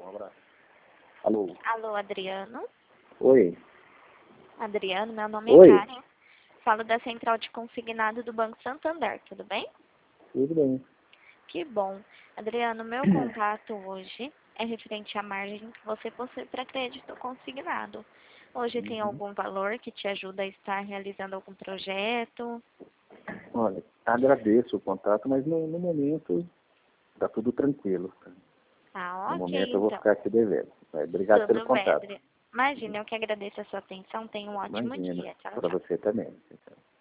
Um abraço. Alô? Alô, Adriano? Oi. Adriano, meu nome Oi. é Karen. Falo da Central de Consignado do Banco Santander, tudo bem? Tudo bem. Que bom. Adriano, meu contato hoje é referente à margem que você possui para crédito consignado. Hoje tem Uhum. algum valor que te ajuda a estar realizando algum projeto? Olha, agradeço o contato, mas no momento está tudo tranquilo. Tá? Ah, No ok, momento eu vou então. ficar aqui devendo. Obrigado pelo Tudo bem, contato. Adriano. Imagina, eu que agradeço a sua atenção. Tenha um ótimo Imagina. dia. Tchau, Para tchau. você também. Tchau.